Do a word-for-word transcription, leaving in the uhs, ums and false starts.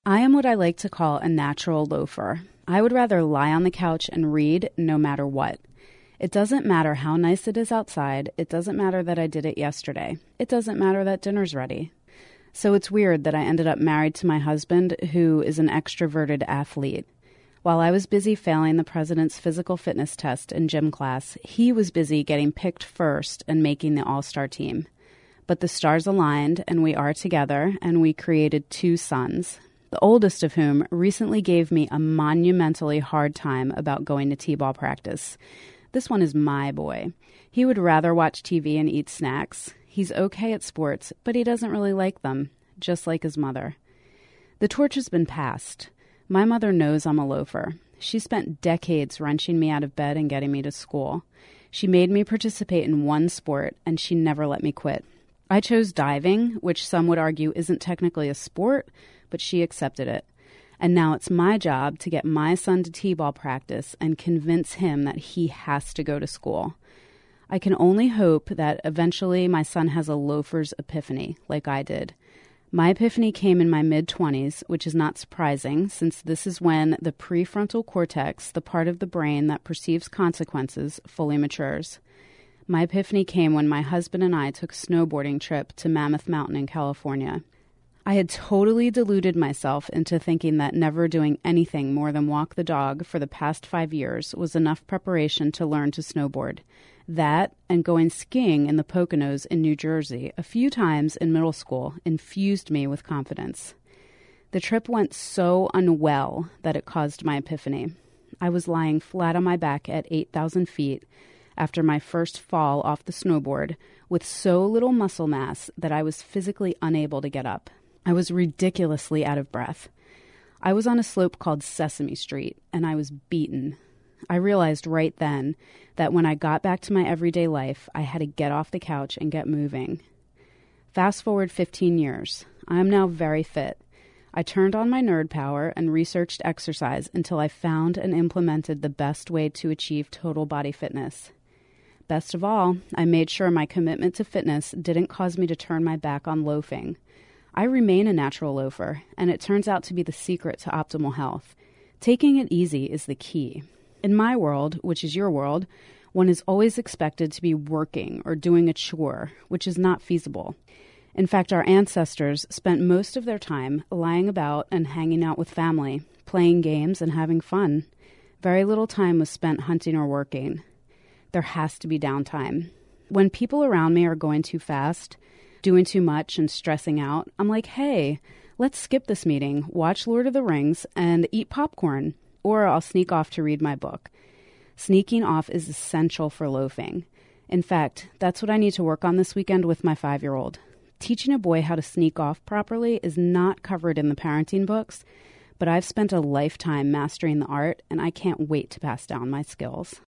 I am what I like to call a natural loafer. I would rather lie on the couch and read no matter what. It doesn't matter how nice it is outside. It doesn't matter that I did it yesterday. It doesn't matter that dinner's ready. So it's weird that I ended up married to my husband, who is an extroverted athlete. While I was busy failing the president's physical fitness test in gym class, he was busy getting picked first and making the all-star team. But the stars aligned, and we are together, and we created two sons, the oldest of whom recently gave me a monumentally hard time about going to t-ball practice. This one is my boy. He would rather watch T V and eat snacks. He's okay at sports, but he doesn't really like them, just like his mother. The torch has been passed. My mother knows I'm a loafer. She spent decades wrenching me out of bed and getting me to school. She made me participate in one sport, and she never let me quit. I chose diving, which some would argue isn't technically a sport, but she accepted it. And now it's my job to get my son to t-ball practice and convince him that he has to go to school. I can only hope that eventually my son has a loafer's epiphany, like I did. My epiphany came in my mid-twenties, which is not surprising, since this is when the prefrontal cortex, the part of the brain that perceives consequences, fully matures. My epiphany came when my husband and I took a snowboarding trip to Mammoth Mountain in California. I had totally deluded myself into thinking that never doing anything more than walk the dog for the past five years was enough preparation to learn to snowboard. That, and going skiing in the Poconos in New Jersey a few times in middle school, infused me with confidence. The trip went so unwell that it caused my epiphany. I was lying flat on my back at eight thousand feet after my first fall off the snowboard with so little muscle mass that I was physically unable to get up. I was ridiculously out of breath. I was on a slope called Sesame Street, and I was beaten. I realized right then that when I got back to my everyday life, I had to get off the couch and get moving. Fast forward fifteen years. I am now very fit. I turned on my nerd power and researched exercise until I found and implemented the best way to achieve total body fitness. Best of all, I made sure my commitment to fitness didn't cause me to turn my back on loafing. I remain a natural loafer, and it turns out to be the secret to optimal health. Taking it easy is the key. In my world, which is your world, one is always expected to be working or doing a chore, which is not feasible. In fact, our ancestors spent most of their time lying about and hanging out with family, playing games and having fun. Very little time was spent hunting or working. There has to be downtime. When people around me are going too fast, doing too much and stressing out, I'm like, hey, let's skip this meeting, watch Lord of the Rings, and eat popcorn. Or I'll sneak off to read my book. Sneaking off is essential for loafing. In fact, that's what I need to work on this weekend with my five-year-old. Teaching a boy how to sneak off properly is not covered in the parenting books, but I've spent a lifetime mastering the art, and I can't wait to pass down my skills.